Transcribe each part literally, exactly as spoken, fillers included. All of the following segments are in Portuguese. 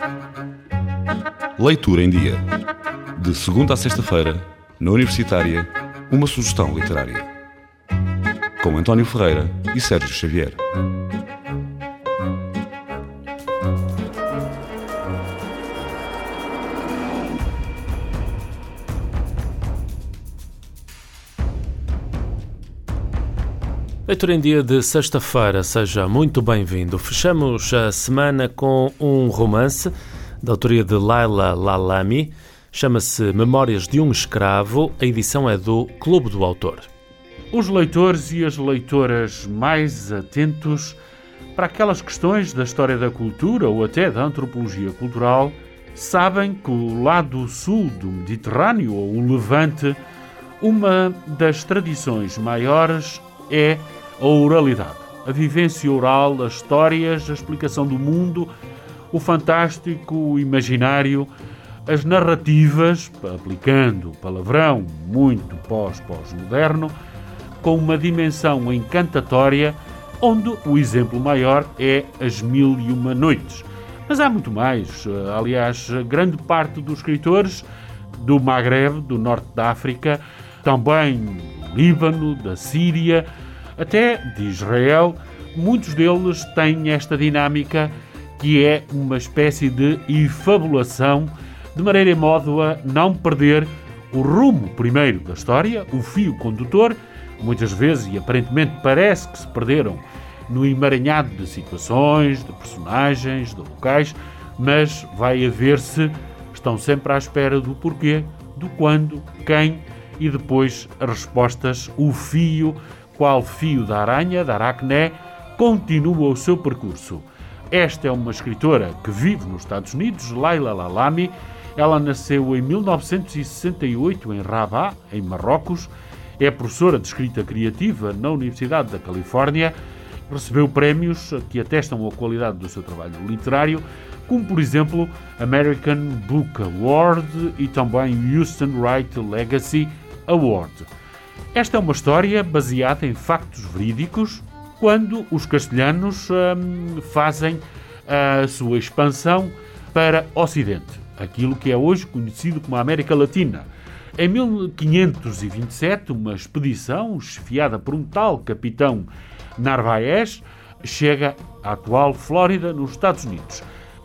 Leitura em Dia. De segunda a sexta-feira, na Universitária, uma sugestão literária. Com António Ferreira e Sérgio Xavier. Leitura em Dia de sexta-feira, seja muito bem-vindo. Fechamos a semana com um romance da autoria de Laila Lalami, chama-se Memórias de um Escravo, a edição é do Clube do Autor. Os leitores e as leitoras mais atentos para aquelas questões da história da cultura ou até da antropologia cultural sabem que o lado sul do Mediterrâneo, ou o Levante, uma das tradições maiores é a oralidade, a vivência oral, as histórias, a explicação do mundo, o fantástico, o imaginário, as narrativas, aplicando o palavrão muito pós-pós-moderno, com uma dimensão encantatória, onde o exemplo maior é As Mil e Uma Noites. Mas há muito mais. Aliás, grande parte dos escritores do Magreb, do norte da África, também do Líbano, da Síria, até de Israel, muitos deles têm esta dinâmica que é uma espécie de efabulação, de maneira e modo a não perder o rumo primeiro da história, o fio condutor. Muitas vezes, e aparentemente parece que se perderam no emaranhado de situações, de personagens, de locais, mas vai a ver-se, estão sempre à espera do porquê, do quando, quem e depois as respostas, o fio, qual fio da aranha, da aracné, continua o seu percurso. Esta é uma escritora que vive nos Estados Unidos, Laila Lalami. Ela nasceu em mil novecentos e sessenta e oito em Rabat, em Marrocos. É professora de escrita criativa na Universidade da Califórnia. Recebeu prémios que atestam a qualidade do seu trabalho literário, como, por exemplo, American Book Award e também Houston Wright Legacy Award. Esta é uma história baseada em factos verídicos, quando os castelhanos hum, fazem a sua expansão para o Ocidente, aquilo que é hoje conhecido como a América Latina. Em mil quinhentos e vinte e sete, uma expedição, chefiada por um tal capitão Narvaez, chega à atual Flórida, nos Estados Unidos.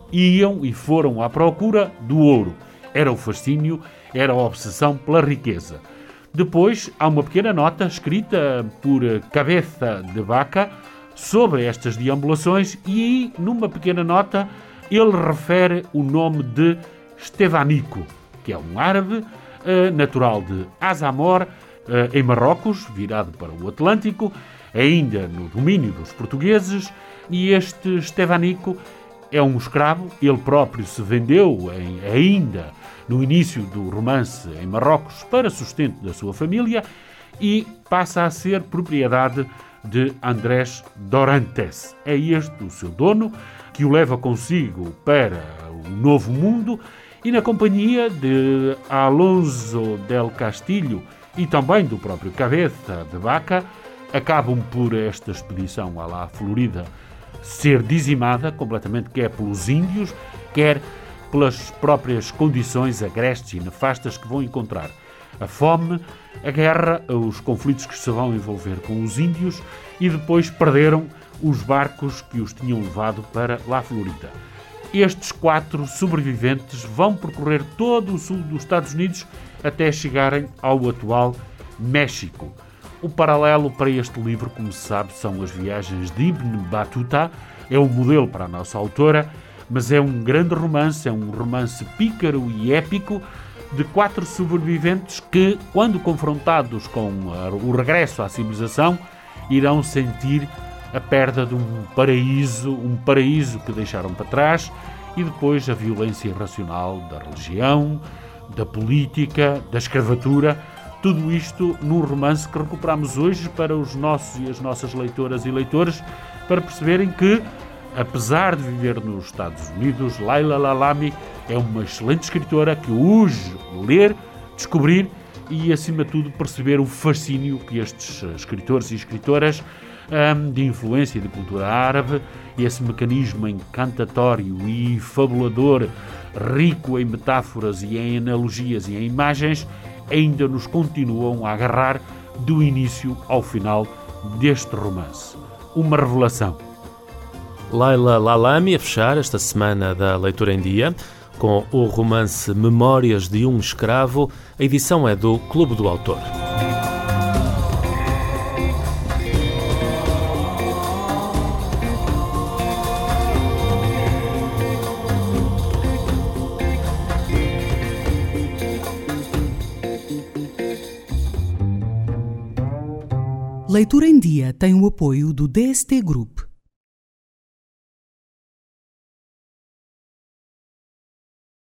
Iam e foram à procura do ouro. Era o fascínio, era a obsessão pela riqueza. Depois, há uma pequena nota escrita por Cabeça de Vaca sobre estas deambulações e aí, numa pequena nota, ele refere o nome de Estevanico, que é um árabe eh, natural de Azamor, eh, em Marrocos, virado para o Atlântico, ainda no domínio dos portugueses, e este Estevanico é um escravo. Ele próprio se vendeu em, ainda no início do romance em Marrocos para sustento da sua família e passa a ser propriedade de Andrés Dorantes. É este o seu dono, que o leva consigo para o Novo Mundo e, na companhia de Alonso del Castillo e também do próprio Cabeça de Vaca, acabam por esta expedição à lá Florida ser dizimada completamente, quer pelos índios, quer pelas próprias condições agrestes e nefastas que vão encontrar. A fome, a guerra, os conflitos que se vão envolver com os índios e depois perderam os barcos que os tinham levado para lá Florida. Estes quatro sobreviventes vão percorrer todo o sul dos Estados Unidos até chegarem ao atual México. O paralelo para este livro, como se sabe, são as viagens de Ibn Battuta. É um modelo para a nossa autora, mas é um grande romance, é um romance pícaro e épico de quatro sobreviventes que, quando confrontados com o regresso à civilização, irão sentir a perda de um paraíso, um paraíso que deixaram para trás, e depois a violência irracional da religião, da política, da escravatura. Tudo isto num romance que recuperamos hoje para os nossos e as nossas leitoras e leitores, para perceberem que, apesar de viver nos Estados Unidos, Laila Lalami é uma excelente escritora que urge ler, descobrir e, acima de tudo, perceber o fascínio que estes escritores e escritoras de influência de cultura árabe, e esse mecanismo encantatório e fabulador, rico em metáforas e em analogias e em imagens, ainda nos continuam a agarrar do início ao final deste romance. Uma revelação. Laila Lalami a fechar esta semana da Leitura em Dia com o romance Memórias de um Escravo. A edição é do Clube do Autor. Leitura em Dia tem o apoio do D S T Group.